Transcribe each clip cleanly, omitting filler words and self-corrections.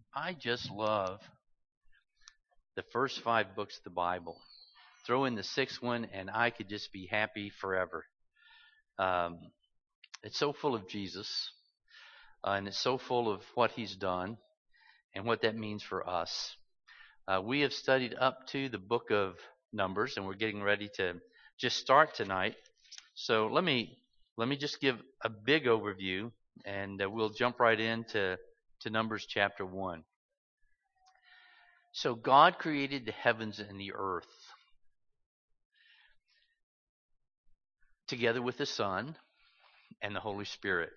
I just love the first five books of the Bible. Throw in the sixth one, and I could just be happy forever. Um, it's so full of Jesus, and it's so full of what He's done and what that means for us. We have studied up to the book of Numbers, and we're getting ready to just start tonight. So let me just give a big overview, and we'll jump right into Numbers chapter 1. So God created the heavens and the earth together with the Son and the Holy Spirit.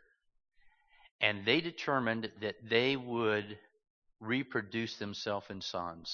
And they determined that they would reproduce themselves in sons.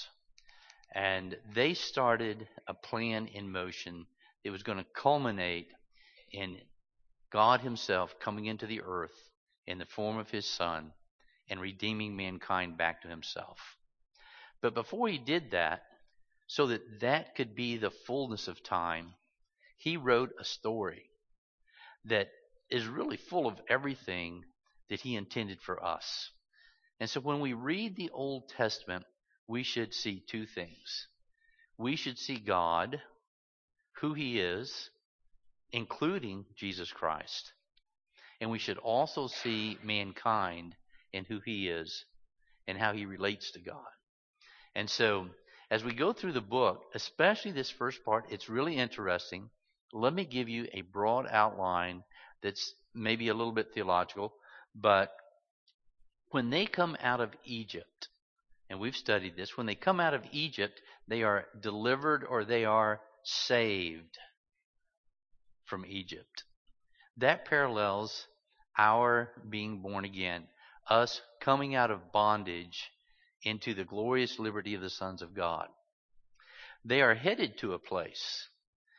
And they started a plan in motion that was going to culminate in God Himself coming into the earth in the form of His Son and redeeming mankind back to Himself. But before He did that, so that that could be the fullness of time, He wrote a story that is really full of everything that He intended for us. And so when we read the Old Testament, we should see two things. We should see God, who He is, including Jesus Christ. And we should also see mankind and who He is and how He relates to God. And so as we go through the book, especially this first part, it's really interesting. Let me give you a broad outline that's maybe a little bit theological, but when they come out of Egypt, and we've studied this, when they come out of Egypt, they are delivered or they are saved from Egypt. That parallels our being born again, us coming out of bondage into the glorious liberty of the sons of God. They are headed to a place,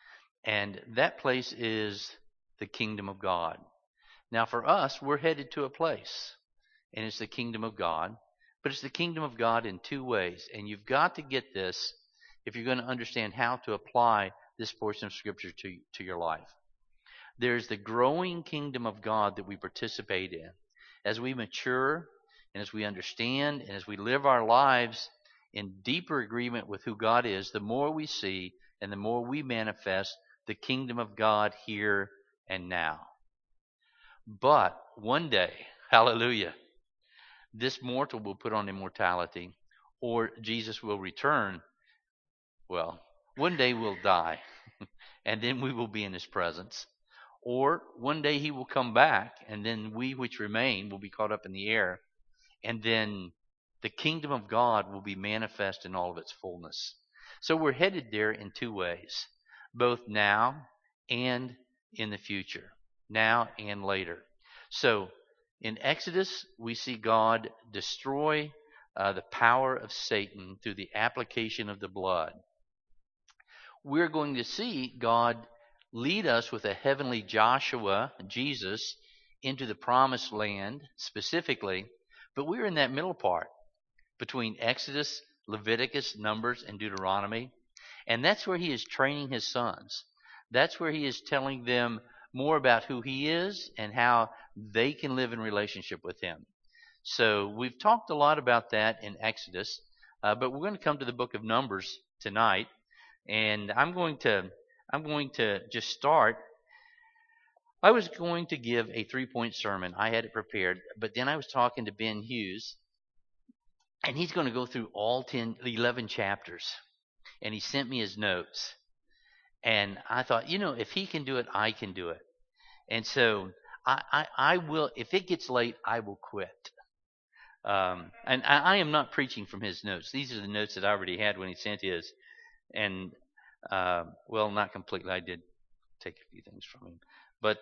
and that place is the kingdom of God. Now for us, we're headed to a place, and it's the kingdom of God, but it's the kingdom of God in two ways, and you've got to get this if you're going to understand how to apply this portion of Scripture to your life. There's the growing kingdom of God that we participate in. As we mature, and as we understand, and as we live our lives in deeper agreement with who God is, the more we see and the more we manifest the kingdom of God here and now. But one day, hallelujah, this mortal will put on immortality, or Jesus will return. Well, one day we'll die, and then we will be in His presence. Or one day He will come back, and then we which remain will be caught up in the air, and then the kingdom of God will be manifest in all of its fullness. So we're headed there in two ways, both now and in the future, now and later. So in Exodus, we see God destroy the power of Satan through the application of the blood. We're going to see God lead us with a heavenly Joshua, Jesus, into the promised land specifically, but we're in that middle part between Exodus, Leviticus, Numbers, and Deuteronomy, and that's where He is training His sons. That's where He is telling them more about who He is and how they can live in relationship with Him. So we've talked a lot about that in Exodus, but we're going to come to the book of Numbers tonight, and I'm going to just start. I was going to give a 3-point sermon. I had it prepared, but then I was talking to Ben Hughes, and he's going to go through all 11 chapters, and he sent me his notes. And I thought, if he can do it, I can do it. And so I will, if it gets late, I will quit. And I am not preaching from his notes. These are the notes that I already had when he sent his. And, well, not completely. I did take a few things from him. But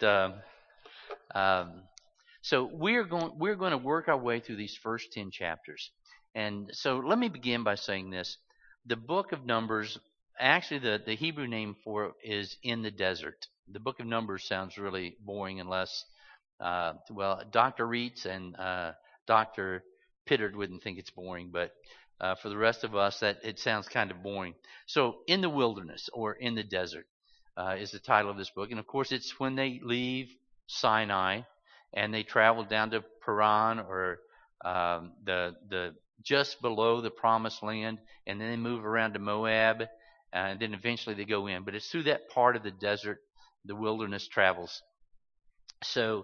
so we're going to work our way through these first 10 chapters. And so let me begin by saying this. The book of Numbers, actually the Hebrew name for it is in the desert. The book of Numbers sounds really boring unless, Dr. Reitz and Dr. Pittard wouldn't think it's boring, but for the rest of us, that it sounds kind of boring. So in the wilderness or in the desert is the title of this book. And of course, it's when they leave Sinai and they travel down to Paran or the just below the promised land, and then they move around to Moab, and then eventually they go in. But it's through that part of the desert, the wilderness travels. So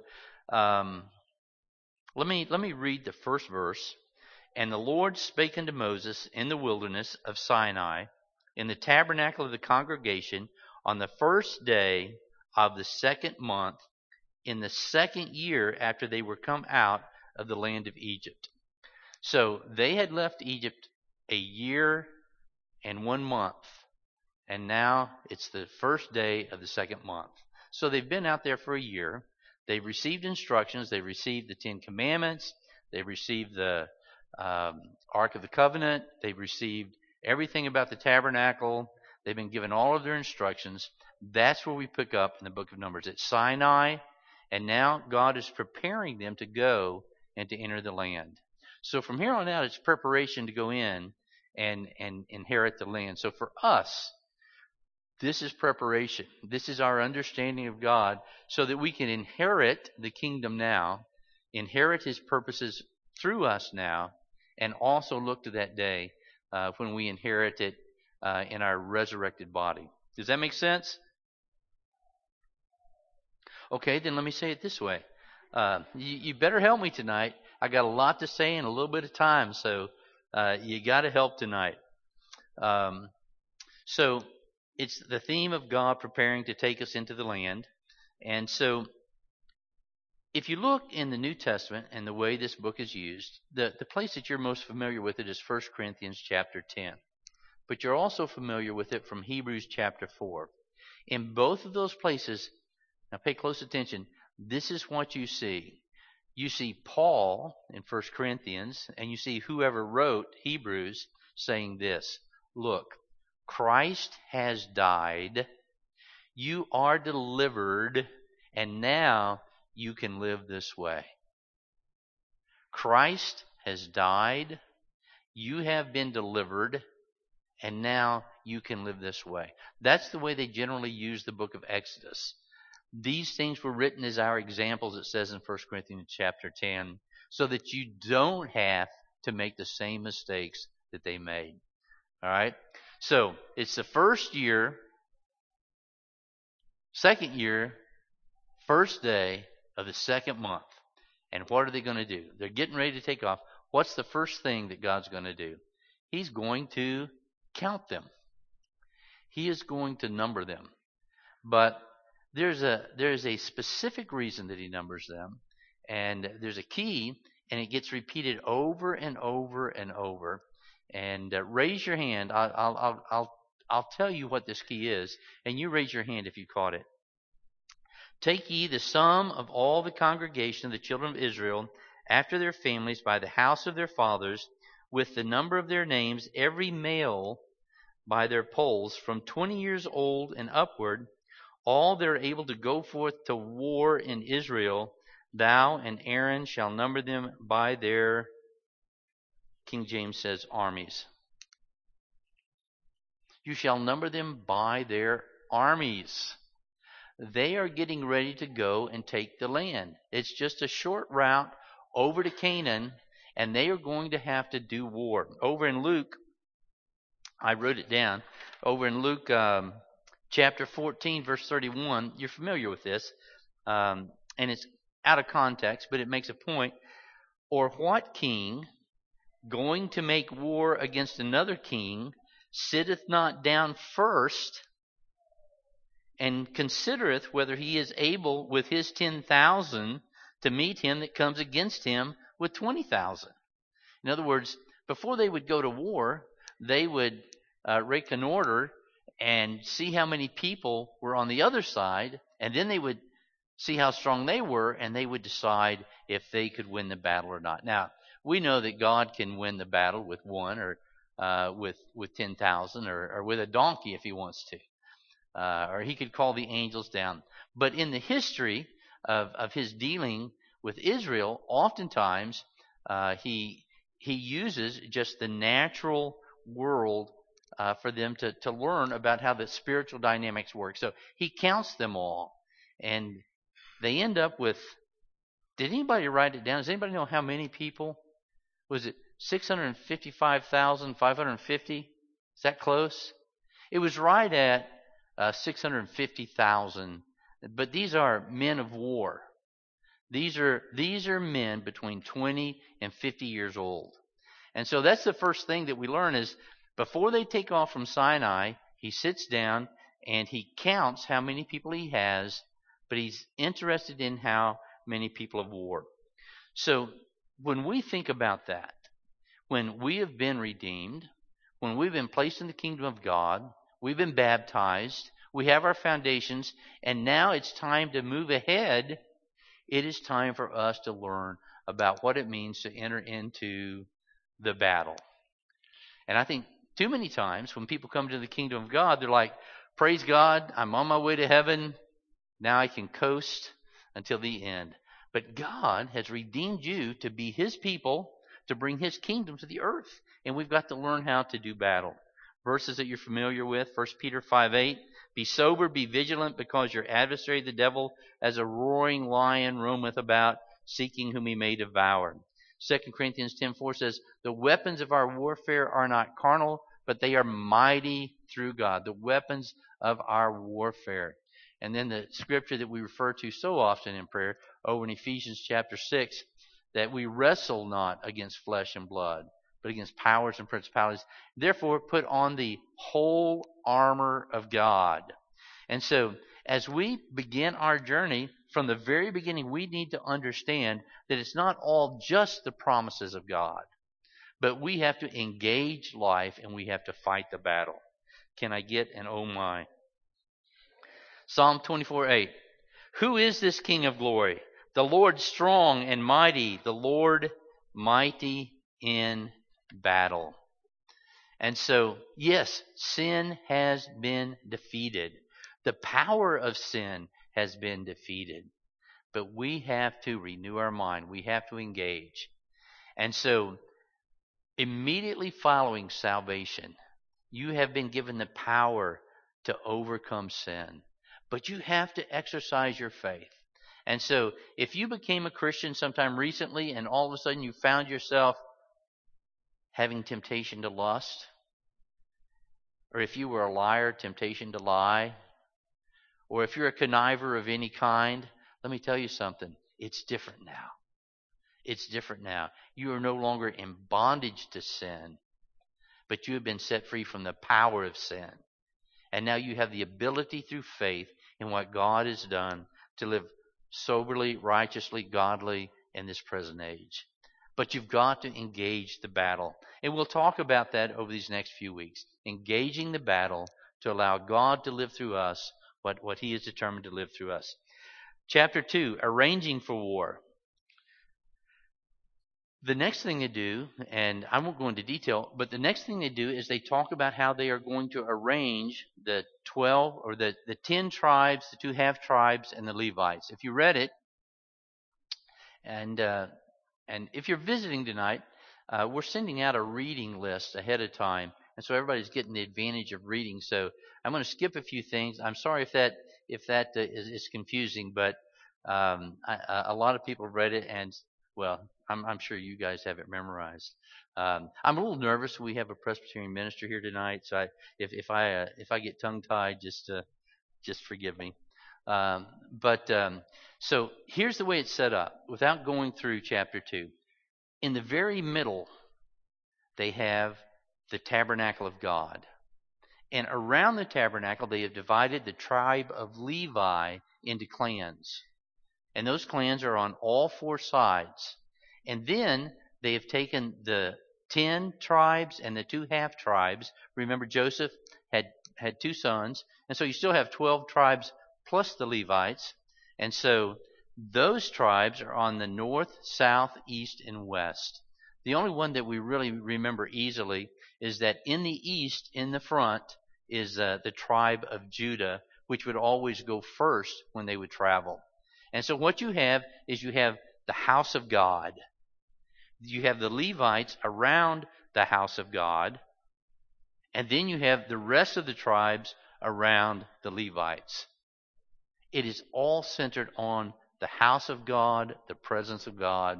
let me read the first verse. And the Lord spake unto Moses in the wilderness of Sinai, in the tabernacle of the congregation, on the first day of the second month, in the second year after they were come out of the land of Egypt. So they had left Egypt a year and 1 month, and now it's the first day of the second month. So they've been out there for a year. They've received instructions. They've received the 10 Commandments. They've received the Ark of the Covenant. They've received everything about the tabernacle. They've been given all of their instructions. That's where we pick up in the book of Numbers. It's Sinai, and now God is preparing them to go and to enter the land. So from here on out, it's preparation to go in and inherit the land. So for us, this is preparation. This is our understanding of God so that we can inherit the kingdom now, inherit His purposes through us now, and also look to that day when we inherit it in our resurrected body. Does that make sense? Okay, then let me say it this way. You better help me tonight. I got a lot to say in a little bit of time, so you got to help tonight. So it's the theme of God preparing to take us into the land. And so if you look in the New Testament and the way this book is used, the place that you're most familiar with it is 1 Corinthians chapter 10. But you're also familiar with it from Hebrews chapter 4. In both of those places, now pay close attention, this is what you see. You see Paul in 1 Corinthians, and you see whoever wrote Hebrews saying this: look, Christ has died, you are delivered, and now you can live this way. Christ has died, you have been delivered, and now you can live this way. That's the way they generally use the book of Exodus. These things were written as our examples, it says in 1 Corinthians chapter 10, so that you don't have to make the same mistakes that they made. All right? So it's the first year, second year, first day of the second month. And what are they going to do? They're getting ready to take off. What's the first thing that God's going to do? He's going to count them. He is going to number them. But there's a specific reason that He numbers them, and there's a key, and it gets repeated over and over and over. And raise your hand. I'll tell you what this key is, and you raise your hand if you caught it. Take ye the sum of all the congregation of the children of Israel after their families by the house of their fathers, with the number of their names, every male by their polls, from 20 years old and upward, all that are able to go forth to war in Israel. Thou and Aaron shall number them by their, King James says, armies. You shall number them by their armies. They are getting ready to go and take the land. It's just a short route over to Canaan, and they are going to have to do war. Over in Luke, I wrote it down, over in Luke chapter 14, verse 31, you're familiar with this, and it's out of context, but it makes a point. Or what king, going to make war against another king, sitteth not down first and considereth whether he is able with his 10,000 to meet him that comes against him with 20,000? In other words, before they would go to war, they would reconnoiter and see how many people were on the other side, and then they would see how strong they were, and they would decide if they could win the battle or not. Now, we know that God can win the battle with one, or with 10,000, or with a donkey if He wants to, or He could call the angels down. But in the history of His dealing with Israel, oftentimes He uses just the natural world for them to learn about how the spiritual dynamics work. So He counts them all, and they end up with, did anybody write it down? Does anybody know how many people? Was it 655,550? Is that close? It was right at 650,000. But these are men of war. These are men between 20 and 50 years old. And so that's the first thing that we learn is before they take off from Sinai, he sits down and he counts how many people he has, but he's interested in how many people of war. So when we think about that, when we have been redeemed, when we've been placed in the kingdom of God, we've been baptized, we have our foundations, and now it's time to move ahead. It is time for us to learn about what it means to enter into the battle. And I think too many times when people come to the kingdom of God, they're like, praise God, I'm on my way to heaven. Now I can coast until the end. But God has redeemed you to be his people, to bring his kingdom to the earth. And we've got to learn how to do battle. Verses that you're familiar with, 1 Peter 5:8. Be sober, be vigilant, because your adversary, the devil, as a roaring lion, roameth about, seeking whom he may devour. 2 Corinthians 10:4 says, the weapons of our warfare are not carnal, but they are mighty through God. The weapons of our warfare. And then the scripture that we refer to so often in prayer, over in Ephesians chapter 6, that we wrestle not against flesh and blood, but against powers and principalities. Therefore, put on the whole armor of God. And so, as we begin our journey, from the very beginning, we need to understand that it's not all just the promises of God, but we have to engage life and we have to fight the battle. Can I get an oh my? Psalm 24:8. Who is this King of glory? The Lord strong and mighty, the Lord mighty in battle. And so, yes, sin has been defeated. The power of sin has been defeated. But we have to renew our mind. We have to engage. And so, immediately following salvation, you have been given the power to overcome sin. But you have to exercise your faith. And so, if you became a Christian sometime recently and all of a sudden you found yourself having temptation to lust, or if you were a liar, temptation to lie, or if you're a conniver of any kind, let me tell you something. It's different now. It's different now. You are no longer in bondage to sin, but you have been set free from the power of sin. And now you have the ability through faith in what God has done to live soberly, righteously, godly in this present age. But you've got to engage the battle. And we'll talk about that over these next few weeks. Engaging the battle to allow God to live through us what he is determined to live through us. Chapter 2, arranging for war. The next thing they do, and I won't go into detail, but the next thing they do is they talk about how they are going to arrange the 12 or the 10 tribes, the 2 half tribes, and the Levites. If you read it, and if you're visiting tonight, we're sending out a reading list ahead of time, and so everybody's getting the advantage of reading. So I'm going to skip a few things. I'm sorry if that is confusing, but a lot of people read it, and well, I'm sure you guys have it memorized. I'm a little nervous. We have a Presbyterian minister here tonight, so if I get tongue tied, just forgive me. So here's the way it's set up. Without going through chapter 2, in the very middle, they have the tabernacle of God, and around the tabernacle, they have divided the tribe of Levi into clans. And those clans are on all 4 sides. And then they have taken the 10 tribes and the 2 half tribes. Remember, Joseph had 2 sons. And so you still have 12 tribes plus the Levites. And so those tribes are on the north, south, east, and west. The only one that we really remember easily is that in the east, in the front, is the tribe of Judah, which would always go first when they would travel. And so what you have is you have the house of God. You have the Levites around the house of God. And then you have the rest of the tribes around the Levites. It is all centered on the house of God, the presence of God.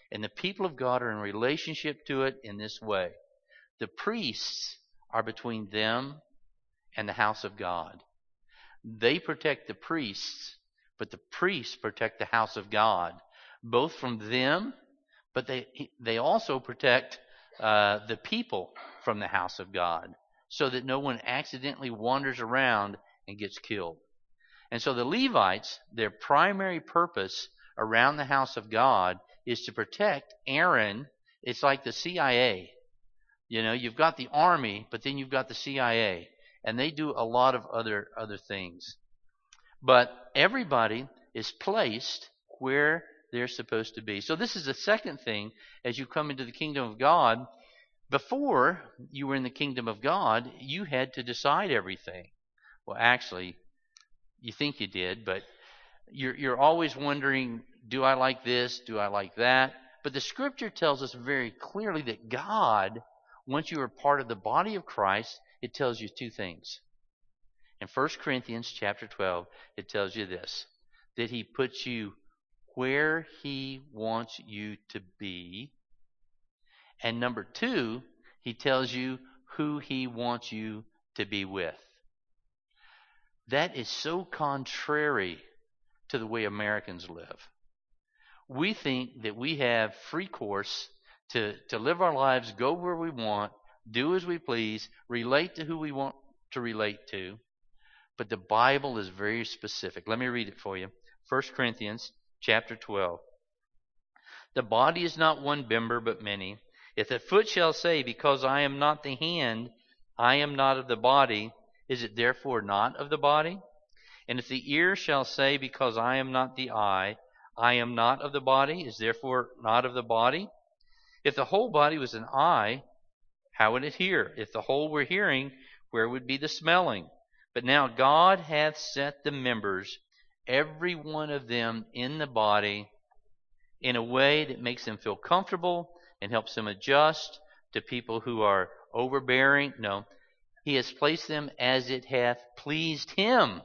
And the people of God are in relationship to it in this way. The priests are between them and the house of God. They protect the priests, but the priests protect the house of God, both from them, but they also protect the people from the house of God, so that no one accidentally wanders around and gets killed. And so the Levites, their primary purpose around the house of God is to protect Aaron. It's like the CIA. You know, you've got the army, but then you've got the CIA, and they do a lot of other things. But everybody is placed where they're supposed to be. So this is the second thing as you come into the kingdom of God. Before you were in the kingdom of God, you had to decide everything. Well, actually, you think you did, but you're always wondering, do I like this? Do I like that? But the scripture tells us very clearly that God, once you are part of the body of Christ, it tells you two things. In 1 Corinthians chapter 12, it tells you this, that he puts you where he wants you to be. And number two, he tells you who he wants you to be with. That is so contrary to the way Americans live. We think that we have free course to live our lives, go where we want, do as we please, relate to who we want to relate to. But the Bible is very specific. Let me read it for you. 1 Corinthians chapter 12. The body is not one member, but many. If the foot shall say, because I am not the hand, I am not of the body, is it therefore not of the body? And if the ear shall say, because I am not the eye, I am not of the body, is therefore not of the body? If the whole body was an eye, how would it hear? If the whole were hearing, where would be the smelling? But now God hath set the members, every one of them in the body, in a way that makes them feel comfortable and helps them adjust to people who are overbearing. No, he has placed them as it hath pleased him.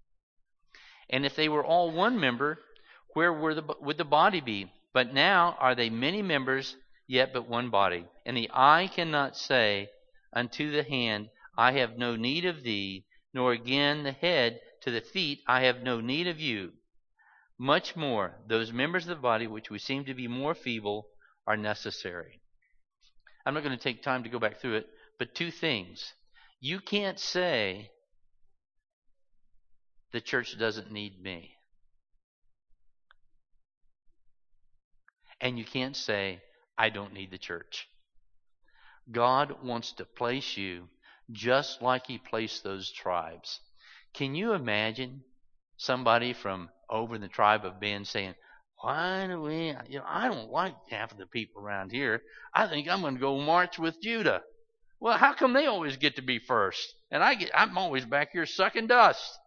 And if they were all one member, where would the body be? But now are they many members, yet but one body. And the eye cannot say unto the hand, I have no need of thee, nor again the head to the feet, I have no need of you. Much more, those members of the body which we seem to be more feeble are necessary. I'm not going to take time to go back through it, but two things. You can't say the church doesn't need me. And you can't say, I don't need the church. God wants to place you just like he placed those tribes. Can you imagine somebody from over in the tribe of Ben saying, why do we, I don't like half of the people around here. I think I'm going to go march with Judah. Well, how come they always get to be first? And I'm always back here sucking dust.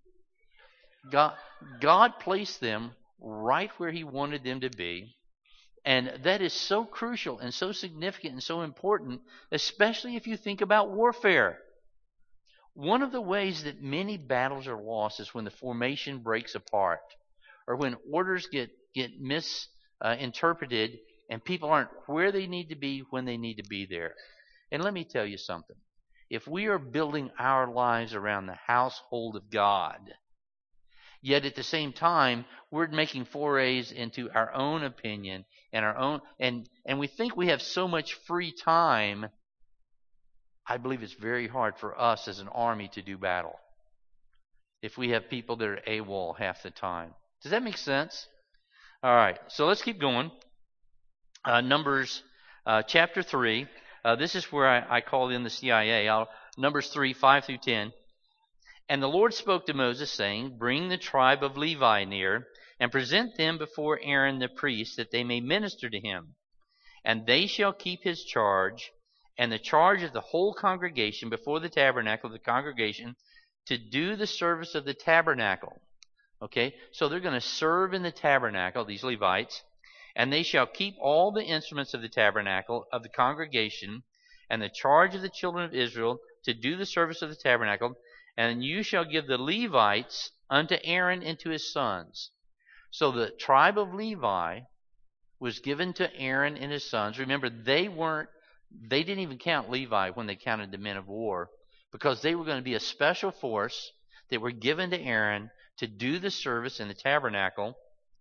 God placed them right where he wanted them to be. And that is so crucial and so significant and so important, especially if you think about warfare. One of the ways that many battles are lost is when the formation breaks apart, or when orders get misinterpreted and people aren't where they need to be when they need to be there. And let me tell you something. If we are building our lives around the household of God, yet at the same time we're making forays into our own opinion and our own, and we think we have so much free time, I believe it's very hard for us as an army to do battle if we have people that are AWOL half the time. Does that make sense? All right, so let's keep going. Numbers chapter 3. This is where I call in the CIA. Numbers 3, 5 through 10. And the Lord spoke to Moses, saying, bring the tribe of Levi near, and present them before Aaron the priest, that they may minister to him. And they shall keep his charge, and the charge of the whole congregation before the tabernacle of the congregation, to do the service of the tabernacle. Okay, so they're going to serve in the tabernacle, these Levites, and they shall keep all the instruments of the tabernacle of the congregation, and the charge of the children of Israel to do the service of the tabernacle, and you shall give the Levites unto Aaron and to his sons. So the tribe of Levi was given to Aaron and his sons. Remember, they didn't even count Levi when they counted the men of war, because they were going to be a special force that were given to Aaron to do the service in the tabernacle.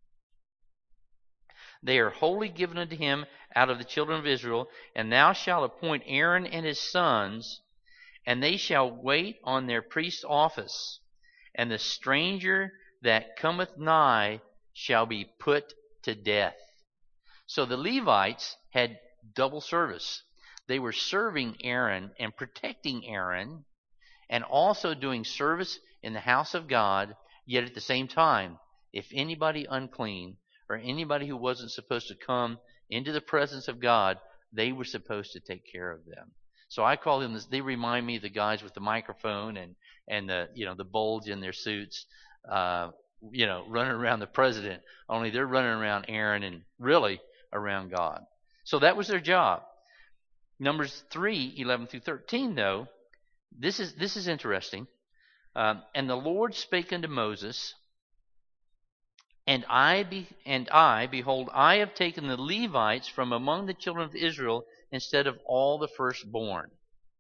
They are wholly given unto him out of the children of Israel, and thou shalt appoint Aaron and his sons, and they shall wait on their priest's office, and the stranger that cometh nigh shall be put to death. So the Levites had double service. They were serving Aaron and protecting Aaron, and also doing service in the house of God, yet at the same time, if anybody unclean or anybody who wasn't supposed to come into the presence of God, they were supposed to take care of them. So I call them this. They remind me of the guys with the microphone and the bulge in their suits, running around the president. Only they're running around Aaron and really around God. So that was their job. Numbers 3:11 through 13, though, this is interesting. And the Lord spake unto Moses, and I, behold, I have taken the Levites from among the children of Israel instead of all the firstborn.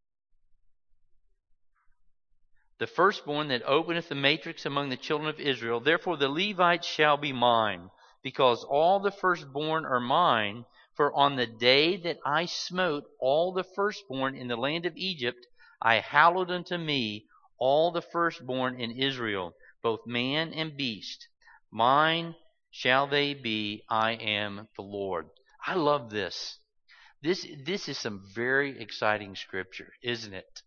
The firstborn that openeth the matrix among the children of Israel. Therefore the Levites shall be mine, because all the firstborn are mine. For on the day that I smote all the firstborn in the land of Egypt, I hallowed unto me all the firstborn in Israel, both man and beast. Mine shall they be, I am the Lord. I love this. This is some very exciting scripture, isn't it?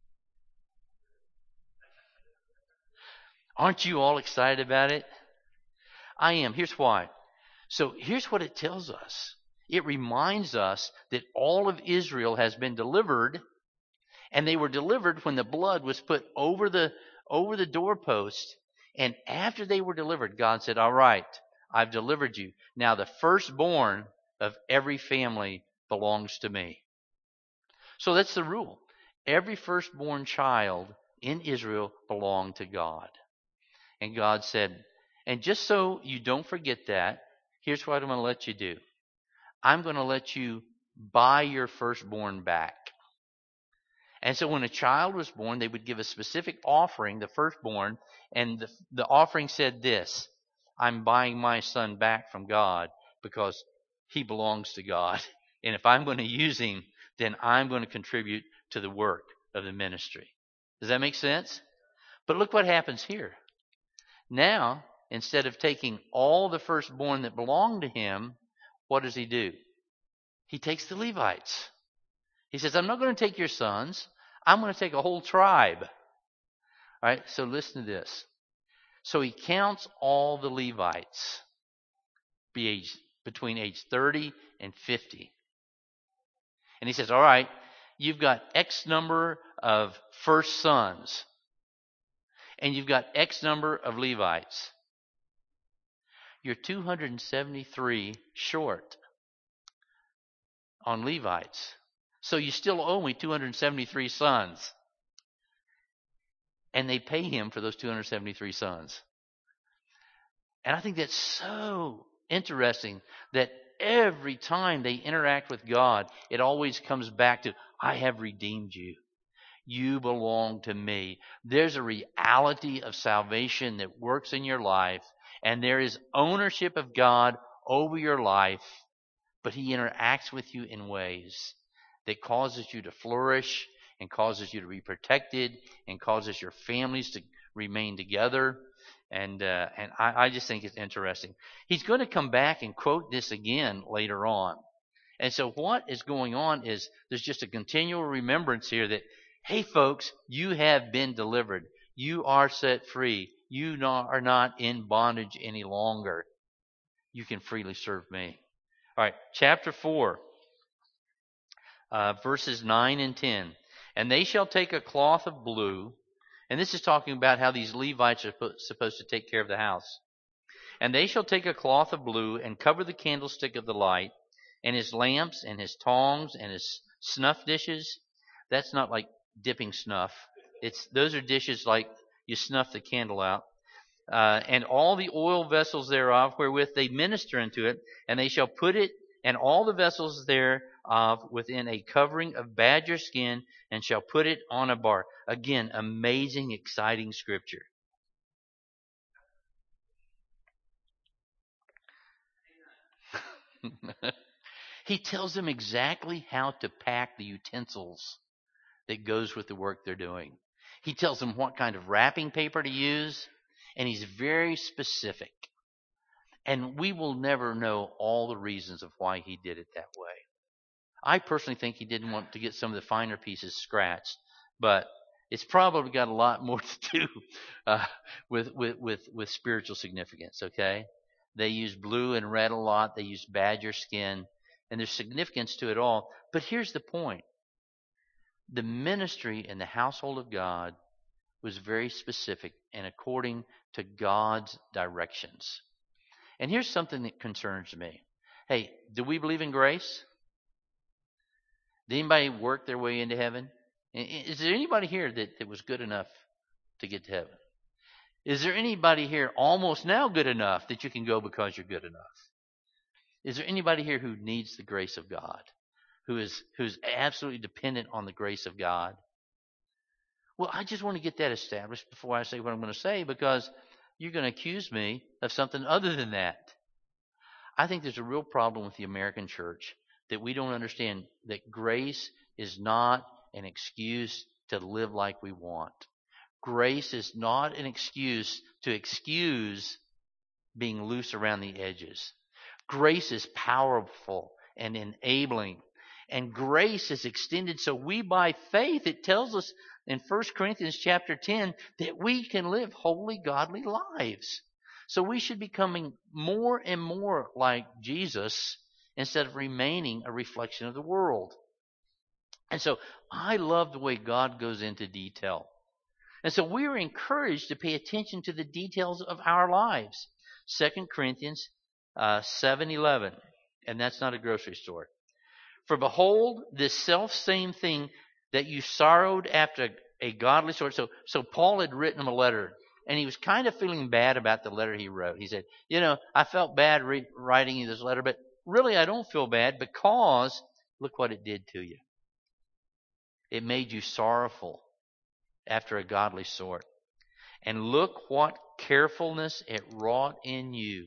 Aren't you all excited about it? I am. Here's why. So here's what it tells us. It reminds us that all of Israel has been delivered, and they were delivered when the blood was put over the doorpost. And after they were delivered, God said, all right, I've delivered you. Now the firstborn of every family belongs to me. So that's the rule. Every firstborn child in Israel belonged to God. And God said, and just so you don't forget that, here's what I'm going to let you do. I'm going to let you buy your firstborn back. And so when a child was born, they would give a specific offering, the firstborn, and the offering said this: I'm buying my son back from God because he belongs to God. And if I'm going to use him, then I'm going to contribute to the work of the ministry. Does that make sense? But look what happens here. Now, instead of taking all the firstborn that belonged to him, what does he do? He takes the Levites. He says, I'm not going to take your sons. I'm going to take a whole tribe. All right, so listen to this. So he counts all the Levites between age 30 and 50. And he says, all right, you've got X number of first sons, and you've got X number of Levites. You're 273 short on Levites. So you still owe me 273 sons. And they pay him for those 273 sons. And I think that's so interesting that every time they interact with God, it always comes back to, I have redeemed you. You belong to me. There's a reality of salvation that works in your life, and there is ownership of God over your life, but he interacts with you in ways that causes you to flourish and causes you to be protected and causes your families to remain together. And I just think it's interesting. He's going to come back and quote this again later on. And so what is going on is there's just a continual remembrance here that, hey, folks, you have been delivered. You are set free. You are not in bondage any longer. You can freely serve me. All right, chapter 4, verses 9 and 10. And they shall take a cloth of blue. And this is talking about how these Levites are supposed to take care of the house. And they shall take a cloth of blue and cover the candlestick of the light, and his lamps, and his tongs, and his snuff dishes. That's not like dipping snuff. Those are dishes like you snuff the candle out. and all the oil vessels thereof wherewith they minister unto it, and they shall put it and all the vessels thereof within a covering of badger skin, and shall put it on a bar. Again, amazing, exciting scripture. He tells them exactly how to pack the utensils that goes with the work they're doing. He tells them what kind of wrapping paper to use, and he's very specific. And we will never know all the reasons of why he did it that way. I personally think he didn't want to get some of the finer pieces scratched, but it's probably got a lot more to do with spiritual significance, okay? They use blue and red a lot. They use badger skin, and there's significance to it all. But here's the point. The ministry in the household of God was very specific and according to God's directions. And here's something that concerns me. Hey, do we believe in grace? Did anybody work their way into heaven? Is there anybody here that was good enough to get to heaven? Is there anybody here almost now good enough that you can go because you're good enough? Is there anybody here who needs the grace of God? Who's absolutely dependent on the grace of God? Well, I just want to get that established before I say what I'm going to say, because you're going to accuse me of something other than that. I think there's a real problem with the American church, that we don't understand that grace is not an excuse to live like we want. Grace is not an excuse to excuse being loose around the edges. Grace is powerful and enabling. And grace is extended so we, by faith, it tells us in 1 Corinthians chapter 10 that we can live holy, godly lives. So we should be becoming more and more like Jesus instead of remaining a reflection of the world. And so I love the way God goes into detail. And so we are encouraged to pay attention to the details of our lives. 2 Corinthians 7:11, and that's not a grocery store. For behold, this self-same thing that you sorrowed after a godly sort. So Paul had written him a letter, and he was kind of feeling bad about the letter he wrote. He said, I felt bad writing you this letter, but really I don't feel bad, because look what it did to you. It made you sorrowful after a godly sort. And look what carefulness it wrought in you.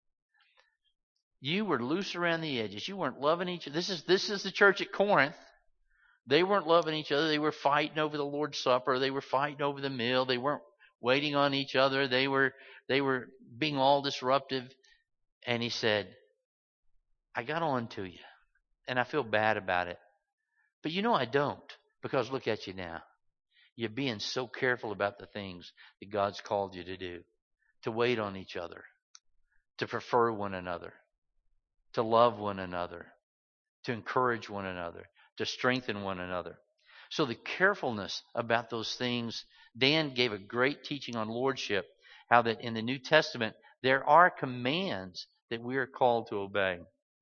You were loose around the edges. You weren't loving each other. This is the church at Corinth. They weren't loving each other. They were fighting over the Lord's Supper. They were fighting over the meal. They weren't waiting on each other. They were being all disruptive. And he said, I got on to you, and I feel bad about it. But I don't, because look at you now. You're being so careful about the things that God's called you to do, to wait on each other, to prefer one another, to love one another, to encourage one another, to strengthen one another. So the carefulness about those things, Dan gave a great teaching on lordship, how that in the New Testament there are commands that we are called to obey.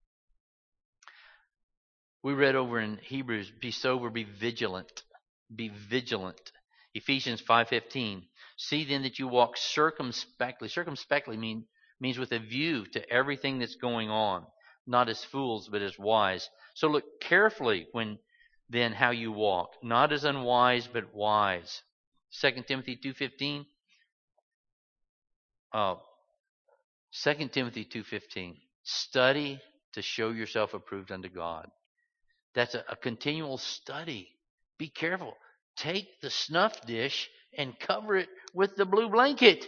We read over in Hebrews, be sober, be vigilant. Be vigilant. Ephesians 5:15. See then that you walk circumspectly. Circumspectly means with a view to everything that's going on, not as fools but as wise. So look carefully then how you walk, not as unwise but wise. 2 Timothy 2:15. 2 Timothy 2:15. Study to show yourself approved unto God. That's a continual study. Be careful. Take the snuff dish and cover it with the blue blanket.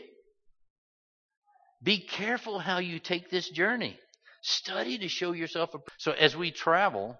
Be careful how you take this journey. Study to show yourself. So as we travel,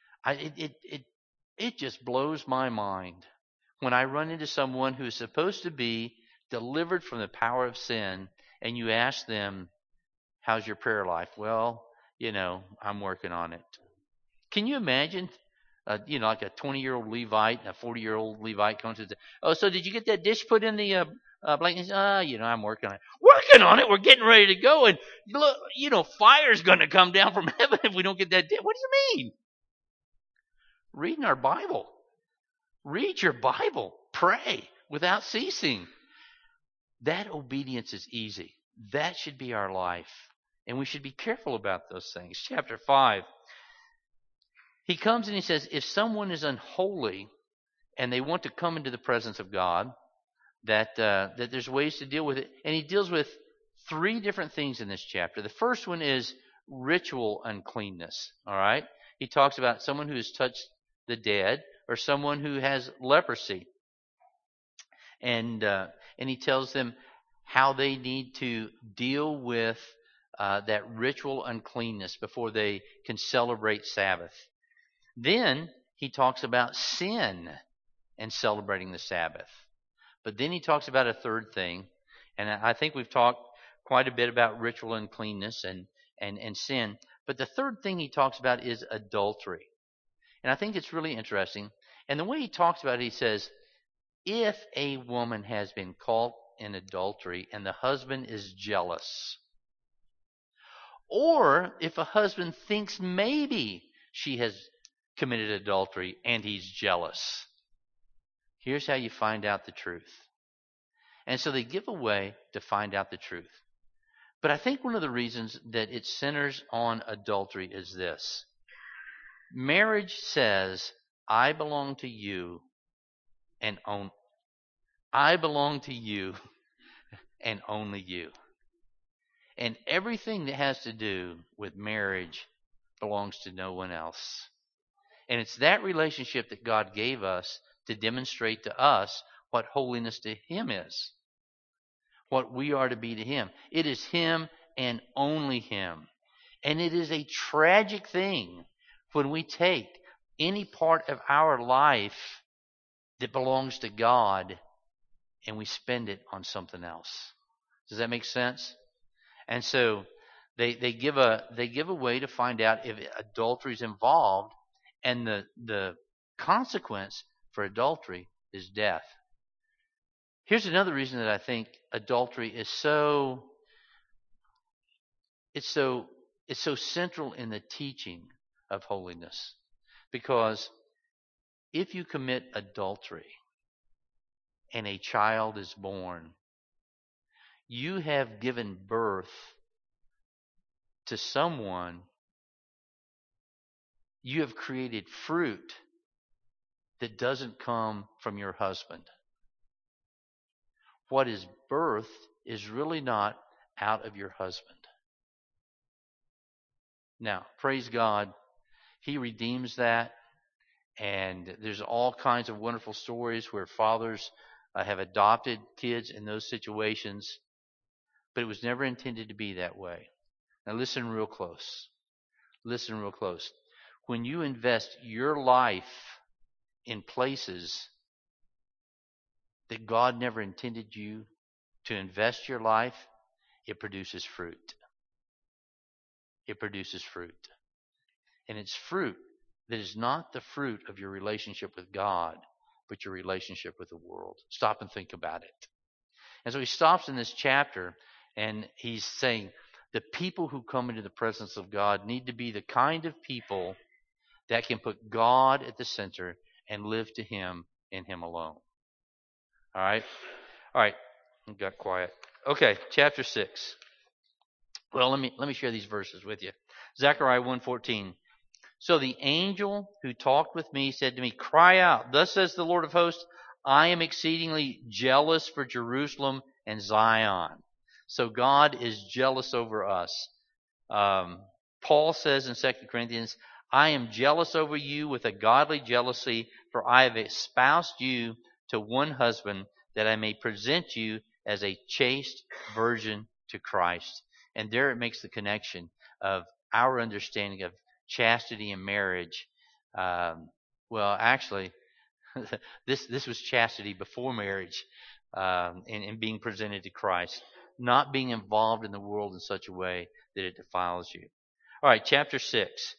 it just blows my mind when I run into someone who is supposed to be delivered from the power of sin, and you ask them, how's your prayer life? Well, I'm working on it. Can you imagine, like a 20-year-old Levite and a 40-year-old Levite comes and says, oh, so did you get that dish put in the blanket? I'm working on it. Working on it? We're getting ready to go. And, look, fire's going to come down from heaven if we don't get that dish. What does it mean? Reading our Bible. Read your Bible. Pray without ceasing. That obedience is easy. That should be our life. And we should be careful about those things. Chapter 5. He comes and he says, if someone is unholy and they want to come into the presence of God, that there's ways to deal with it. And he deals with 3 different things in this chapter. The first one is ritual uncleanness. All right? He talks about someone who has touched the dead or someone who has leprosy. And he tells them how they need to deal with that ritual uncleanness before they can celebrate Sabbath. Then he talks about sin and celebrating the Sabbath. But then he talks about a third thing, and I think we've talked quite a bit about ritual uncleanness and sin. But the third thing he talks about is adultery. And I think it's really interesting. And the way he talks about it, he says, if a woman has been caught in adultery and the husband is jealous, or if a husband thinks maybe she has committed adultery and he's jealous, here's how you find out the truth. And so they give a way to find out the truth. But I think one of the reasons that it centers on adultery is this. Marriage says, I belong to you and I belong to you and only you. And everything that has to do with marriage belongs to no one else. And it's that relationship that God gave us to demonstrate to us what holiness to Him is, what we are to be to Him. It is Him and only Him. And it is a tragic thing when we take any part of our life that belongs to God and we spend it on something else. Does that make sense? And so they give a way to find out if adultery is involved, and the consequence for adultery is death. Here's another reason that I think adultery is so central in the teaching of holiness. Because if you commit adultery and a child is born, you have given birth to someone. You have created fruit that doesn't come from your husband. What is birth is really not out of your husband. Now, praise God, He redeems that. And there's all kinds of wonderful stories where fathers have adopted kids in those situations. But it was never intended to be that way. Now listen real close. Listen real close. When you invest your life in places that God never intended you to invest your life, it produces fruit. It produces fruit. And it's fruit that is not the fruit of your relationship with God, but your relationship with the world. Stop and think about it. And so he stops in this chapter and he's saying the people who come into the presence of God need to be the kind of people that can put God at the center and live to Him and Him alone. All right? All right. I got quiet. Okay, chapter 6. Well, let me share these verses with you. Zechariah 1:14. So the angel who talked with me said to me, cry out, thus says the Lord of hosts, I am exceedingly jealous for Jerusalem and Zion. So God is jealous over us. Paul says in 2 Corinthians, I am jealous over you with a godly jealousy, for I have espoused you to one husband, that I may present you as a chaste virgin to Christ. And there it makes the connection of our understanding of chastity and marriage. Well, actually, this was chastity before marriage, and being presented to Christ, not being involved in the world in such a way that it defiles you. All right, chapter 6,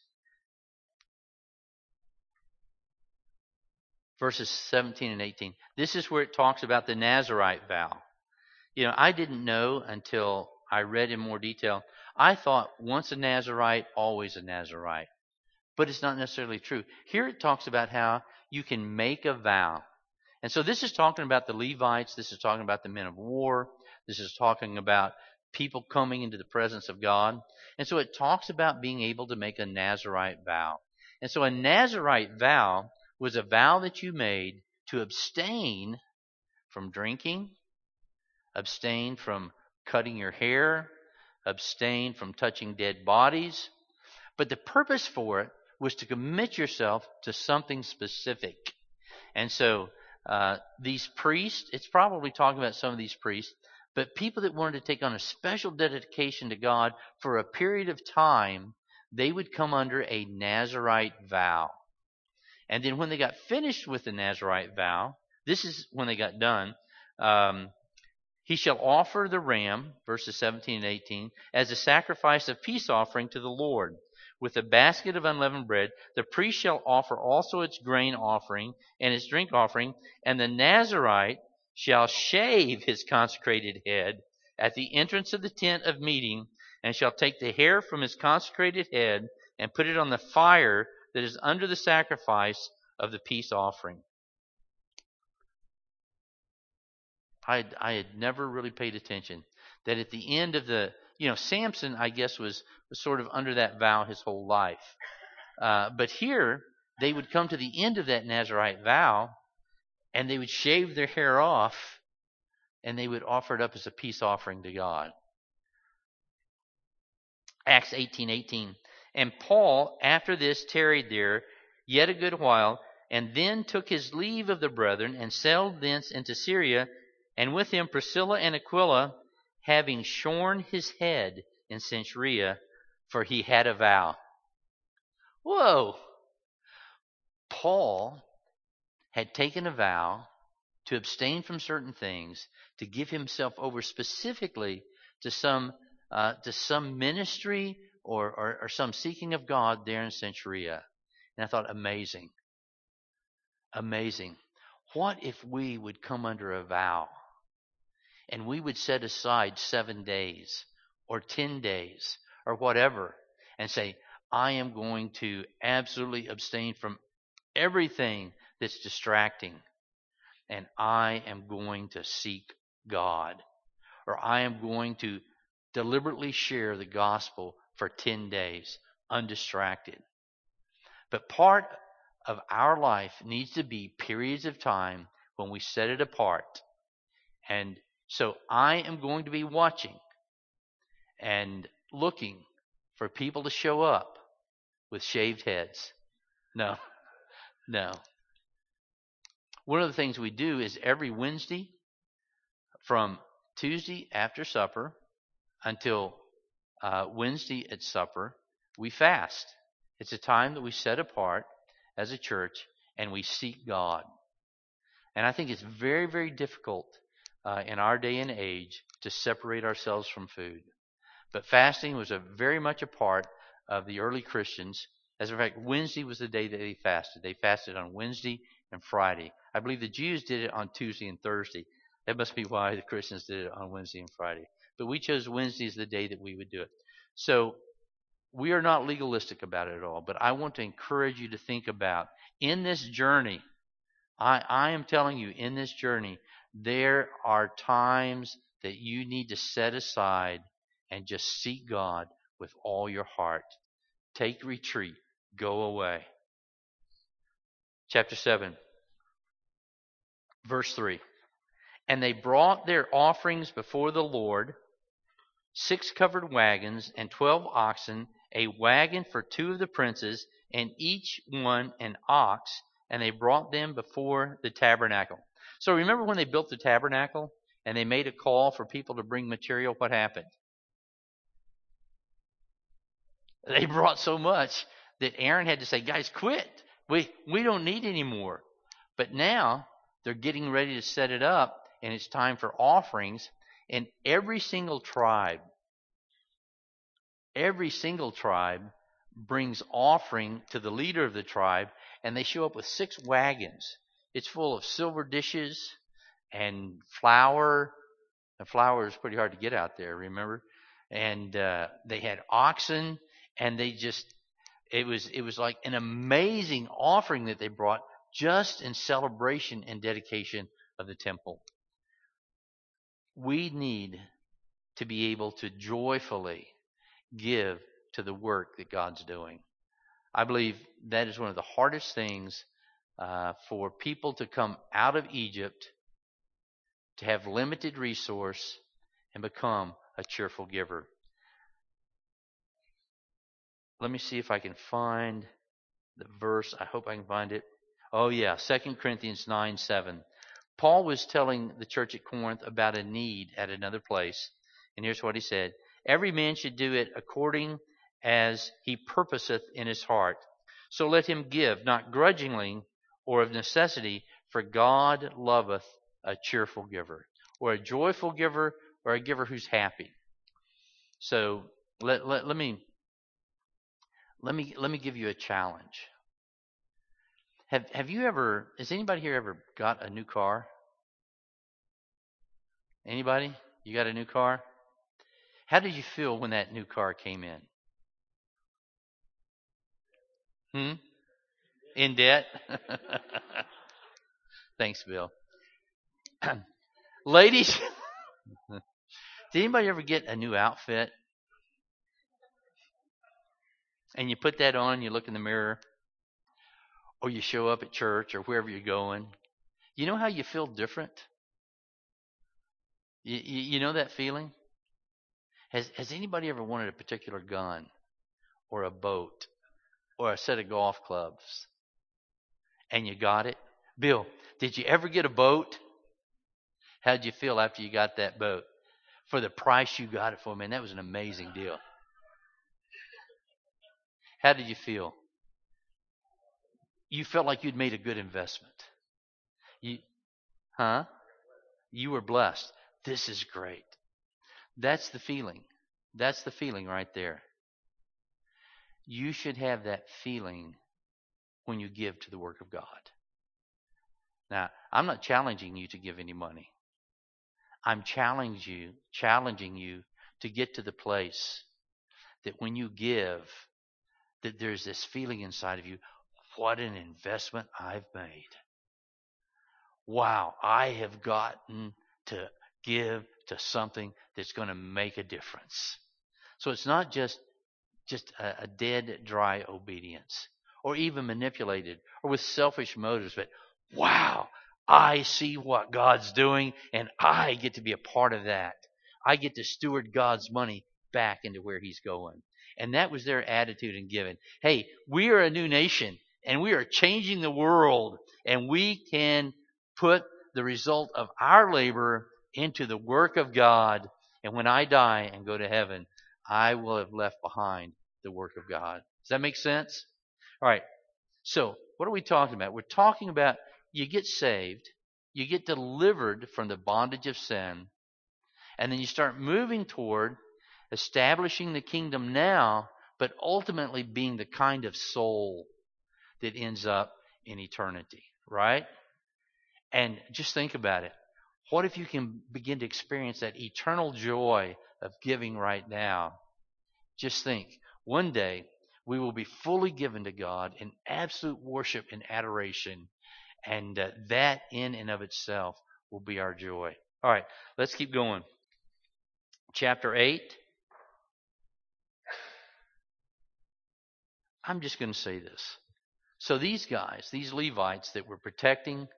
verses 17 and 18. This is where it talks about the Nazirite vow. You know, I didn't know until I read in more detail. I thought once a Nazirite, always a Nazirite. But it's not necessarily true. Here it talks about how you can make a vow. And so this is talking about the Levites. This is talking about the men of war. This is talking about people coming into the presence of God. And so it talks about being able to make a Nazirite vow. And so a Nazirite vow was a vow that you made to abstain from drinking, abstain from cutting your hair, abstain from touching dead bodies. But the purpose for it was to commit yourself to something specific. And so these priests, it's probably talking about some of these priests, but people that wanted to take on a special dedication to God for a period of time, they would come under a Nazirite vow. And then when they got finished with the Nazirite vow, this is when they got done, he shall offer the ram, verses 17 and 18, as a sacrifice of peace offering to the Lord. With a basket of unleavened bread, the priest shall offer also its grain offering and its drink offering, and the Nazirite shall shave his consecrated head at the entrance of the tent of meeting, and shall take the hair from his consecrated head and put it on the fire that is under the sacrifice of the peace offering. I had never really paid attention that at the end of the, Samson, I guess, was sort of under that vow his whole life. But here, they would come to the end of that Nazirite vow, and they would shave their hair off, and they would offer it up as a peace offering to God. Acts 18:18. And Paul, after this, tarried there yet a good while, and then took his leave of the brethren, and sailed thence into Syria, and with him Priscilla and Aquila, having shorn his head in Cenchrea, for he had a vow. Whoa! Paul had taken a vow to abstain from certain things, to give himself over specifically to some ministry or some seeking of God there in Cenchrea. And I thought, amazing. Amazing. What if we would come under a vow and we would set aside 7 days or 10 days or whatever and say, I am going to absolutely abstain from everything that's distracting, and I am going to seek God, or I am going to deliberately share the gospel for 10 days undistracted. But part of our life needs to be periods of time when we set it apart. And so I am going to be watching and looking for people to show up with shaved heads. No. One of the things we do is every Wednesday from Tuesday after supper until Wednesday at supper, we fast. It's a time that we set apart as a church, and we seek God. And I think it's very, very difficult in our day and age to separate ourselves from food. But fasting was very much a part of the early Christians. As a matter of fact, Wednesday was the day that they fasted. They fasted on Wednesday and Friday. I believe the Jews did it on Tuesday and Thursday. That must be why the Christians did it on Wednesday and Friday. But we chose Wednesday as the day that we would do it. So we are not legalistic about it at all. But I want to encourage you to think about, in this journey, I am telling you, in this journey, there are times that you need to set aside and just seek God with all your heart. Take retreat. Go away. Chapter 7, verse 3. And they brought their offerings before the Lord, 6 covered wagons and 12 oxen, a wagon for 2 of the princes, and each one an ox, and they brought them before the tabernacle. So remember when they built the tabernacle and they made a call for people to bring material, what happened? They brought so much that Aaron had to say, guys, quit. We don't need any more. But now they're getting ready to set it up, and it's time for offerings. And every single tribe brings offering to the leader of the tribe, and they show up with 6 wagons. It's full of silver dishes and flour. The flour is pretty hard to get out there, remember? And they had oxen, and it was like an amazing offering that they brought just in celebration and dedication of the temple. we need to be able to joyfully give to the work that God's doing. I believe that is one of the hardest things for people to come out of Egypt, to have limited resource, and become a cheerful giver. Let me see if I can find the verse. I hope I can find it. Oh yeah, 2 Corinthians 9:7. Paul was telling the church at Corinth about a need at another place. And here's what he said. Every man should do it according as he purposeth in his heart. So let him give, not grudgingly or of necessity, for God loveth a cheerful giver, or a joyful giver, or a giver who's happy. So let me give you a challenge. Has anybody here ever got a new car? Anybody? You got a new car? How did you feel when that new car came in? In debt? Thanks, Bill. Ladies, did anybody ever get a new outfit? And you put that on, you look in the mirror, or you show up at church or wherever you're going. You know how you feel different? You know that feeling? Has anybody ever wanted a particular gun or a boat or a set of golf clubs and you got it? Bill, did you ever get a boat? How'd you feel after you got that boat? For the price you got it for, man, that was an amazing deal. How did you feel? You felt like you'd made a good investment. You were blessed. This is great. That's the feeling. That's the feeling right there. You should have that feeling when you give to the work of God. Now, I'm not challenging you to give any money. I'm challenging you to get to the place that when you give, that there's this feeling inside of you, what an investment I've made. Wow, I have gotten to give to something that's going to make a difference. So it's not just a dead, dry obedience, or even manipulated, or with selfish motives, but wow, I see what God's doing, and I get to be a part of that. I get to steward God's money back into where He's going. And that was their attitude in giving. Hey, we are a new nation, and we are changing the world, and we can put the result of our labor into the work of God. And when I die and go to heaven, I will have left behind the work of God. Does that make sense? All right. So what are we talking about? We're talking about you get saved, you get delivered from the bondage of sin, and then you start moving toward establishing the kingdom now, but ultimately being the kind of soul that ends up in eternity, right? And just think about it. What if you can begin to experience that eternal joy of giving right now? Just think, one day we will be fully given to God in absolute worship and adoration, and that in and of itself will be our joy. All right, let's keep going. Chapter 8. I'm just going to say this. So these guys, these Levites that were protecting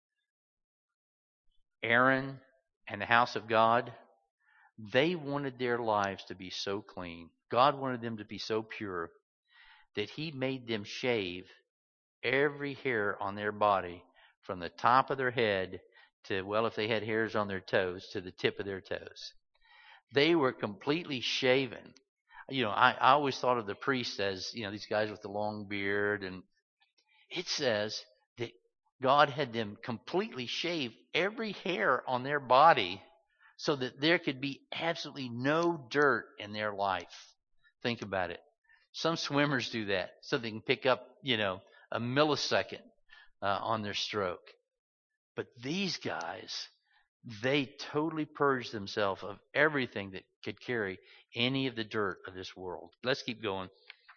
Aaron and the house of God, they wanted their lives to be so clean. God wanted them to be so pure that He made them shave every hair on their body from the top of their head to, well, if they had hairs on their toes, to the tip of their toes. They were completely shaven. You know, I always thought of the priests as, you know, these guys with the long beard, and it says that God had them completely shave every hair on their body so that there could be absolutely no dirt in their life. Think about it. Some swimmers do that so they can pick up, you know, a millisecond on their stroke. But these guys, they totally purged themselves of everything that could carry any of the dirt of this world. Let's keep going.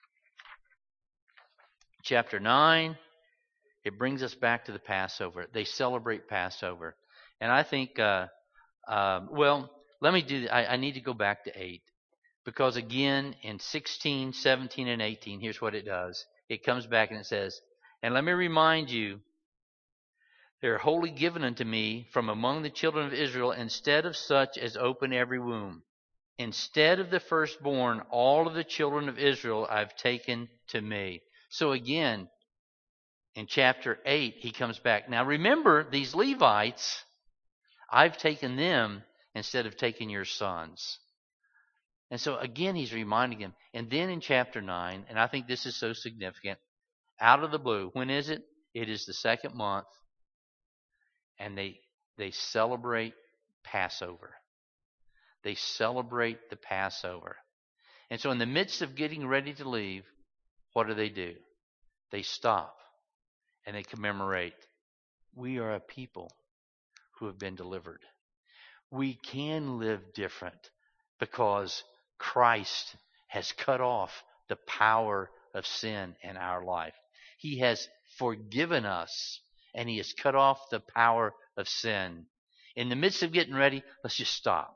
Chapter 9, it brings us back to the Passover. They celebrate Passover. And I think Well, let me do. I need to go back to 8 because again in 16, 17, and 18, here's what it does. It comes back and it says, "And let me remind you, they are wholly given unto me from among the children of Israel, instead of such as open every womb. Instead of the firstborn, all of the children of Israel I've taken to me." So again, in chapter 8, he comes back. Now remember, these Levites, I've taken them instead of taking your sons. And so again, he's reminding him. And then in chapter 9, and I think this is so significant, out of the blue, when is it? It is the second month, and they celebrate Passover. They celebrate the Passover. And so in the midst of getting ready to leave, what do? They stop and they commemorate. We are a people who have been delivered. We can live different because Christ has cut off the power of sin in our life. He has forgiven us, and he has cut off the power of sin. In the midst of getting ready, let's just stop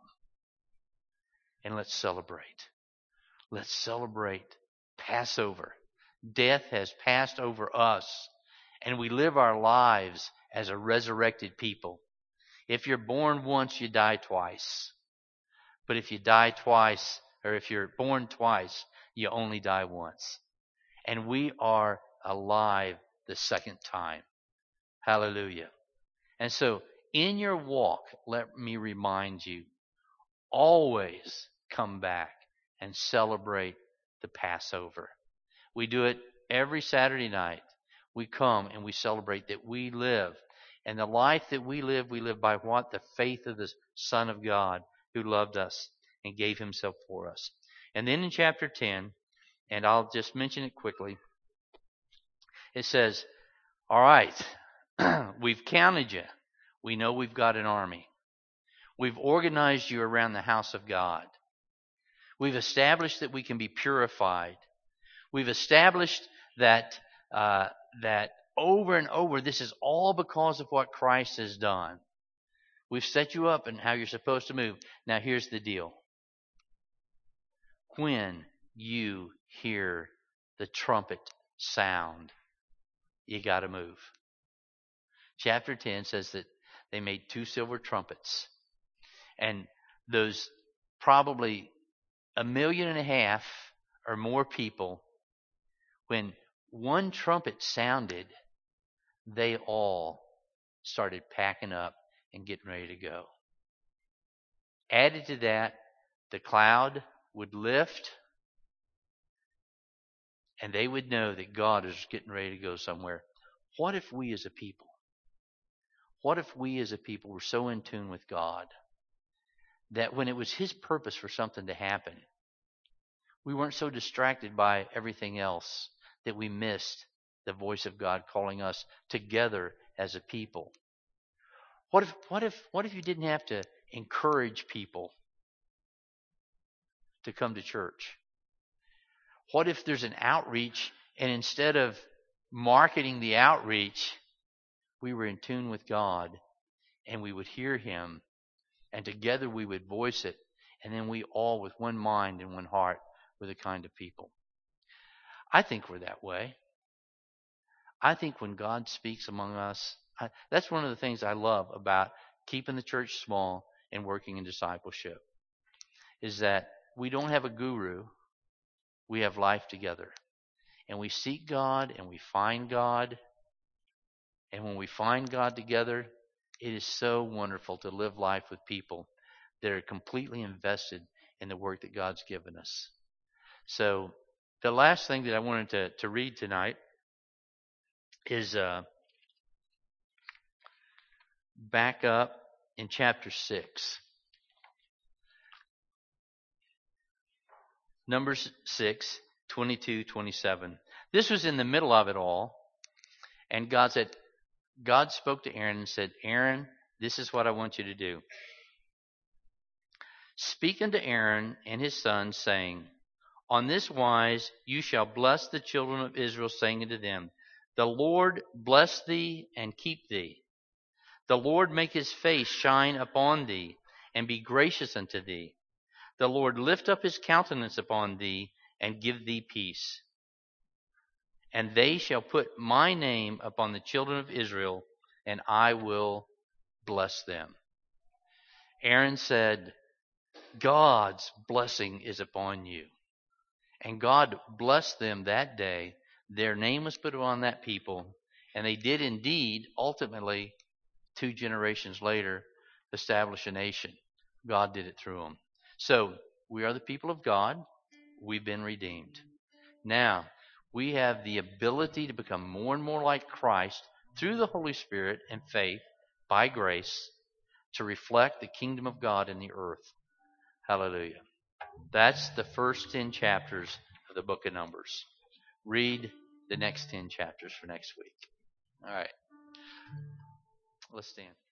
and let's celebrate. Let's celebrate Passover. Death has passed over us, and we live our lives as a resurrected people. If you're born once, you die twice. But if you die twice, or if you're born twice, you only die once. And we are alive the second time. Hallelujah. And so, in your walk, let me remind you, always come back and celebrate the Passover. We do it every Saturday night. We come and we celebrate that we live. And the life that we live by what? The faith of the Son of God who loved us and gave himself for us. And then in chapter 10, and I'll just mention it quickly, it says, all right, we've counted you. We know we've got an army. We've organized you around the house of God. We've established that we can be purified. We've established that over and over, this is all because of what Christ has done. We've set you up and how you're supposed to move. Now here's the deal. When you hear the trumpet sound, you got to move. Chapter 10 says that they made 2 silver trumpets. And those probably 1.5 million or more people, when one trumpet sounded, they all started packing up and getting ready to go. Added to that, the cloud would lift, and they would know that God is getting ready to go somewhere. What if we as a people were so in tune with God that when it was his purpose for something to happen, we weren't so distracted by everything else that we missed the voice of God calling us together as a people? What if you didn't have to encourage people to come to church? What if there's an outreach, and instead of marketing the outreach, we were in tune with God and we would hear him, and together we would voice it, and then we all with one mind and one heart were the kind of people. I think we're that way. I think when God speaks among us, that's one of the things I love about keeping the church small and working in discipleship, is that we don't have a guru. We have life together. And we seek God and we find God. And when we find God together, it is so wonderful to live life with people that are completely invested in the work that God's given us. So the last thing that I wanted to read tonight is back up in chapter 6. Numbers 6, 22, 27. This was in the middle of it all. And God spoke to Aaron and said, Aaron, this is what I want you to do. Speak unto Aaron and his sons, saying, on this wise you shall bless the children of Israel, saying unto them, the Lord bless thee and keep thee. The Lord make his face shine upon thee and be gracious unto thee. The Lord lift up his countenance upon thee, and give thee peace. And they shall put my name upon the children of Israel, and I will bless them. Aaron said, God's blessing is upon you. And God blessed them that day. Their name was put on that people, and they did indeed, ultimately, 2 generations later, establish a nation. God did it through them. So, we are the people of God. We've been redeemed. Now, we have the ability to become more and more like Christ through the Holy Spirit and faith, by grace, to reflect the kingdom of God in the earth. Hallelujah. That's the first 10 chapters of the book of Numbers. Read the next 10 chapters for next week. All right. Let's stand.